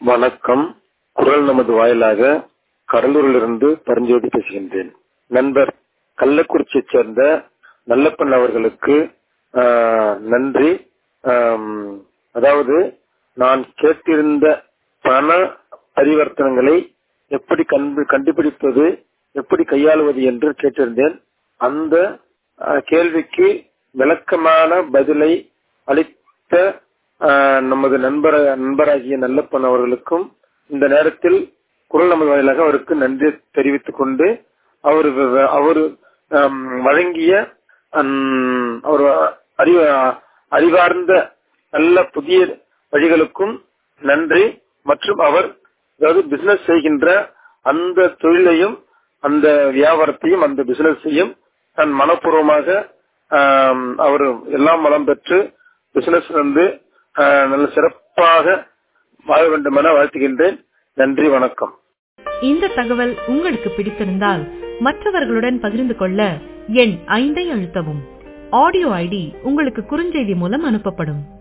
வணக்கம். குரல் நமது வாயிலாக கடலூரிலிருந்து பரஞ்சோதி பேசுகின்றேன். நண்பர் கள்ளக்குறிச்சியைச் சேர்ந்த நல்லப்பன் அவர்களுக்கு நன்றி. அதாவது நான் கேட்டிருந்த பண பரிவர்த்தனைகளை எப்படி கண்டுபிடிப்பது, எப்படி கையாளுவது என்று கேட்டிருந்தேன். அந்த கேள்விக்கு விளக்கமான பதிலை அளித்த நமது நண்பராகிய நல்லப்பன் அவர்களுக்கும் இந்த நேரத்தில் குரல் நமது வாயிலாக அவருக்கு நன்றி தெரிவித்துக் கொண்டு அவர் வழங்கிய அவர் அறிவார்ந்த நல்ல புதிய வழிகளுக்கும் நன்றி. மற்றும் அவர் அதாவது பிசினஸ் செய்கின்ற அந்த தொழிலையும் அந்த வியாபாரத்தையும் அந்த பிசினஸையும் நான் மனப்பூர்வமாக அவர் எல்லாம் வளம் பெற்று பிசினஸ் நல்ல சிறப்பாக வாழ வேண்டும் என வாழ்த்துகின்றேன். நன்றி, வணக்கம். இந்த தகவல் உங்களுக்கு பிடித்திருந்தால் மற்றவர்களுடன் பகிர்ந்து கொள்ள எண் 5 அழுத்தவும். ஆடியோ ஐடி உங்களுக்கு குறுஞ்செய்தி மூலம் அனுப்பப்படும்.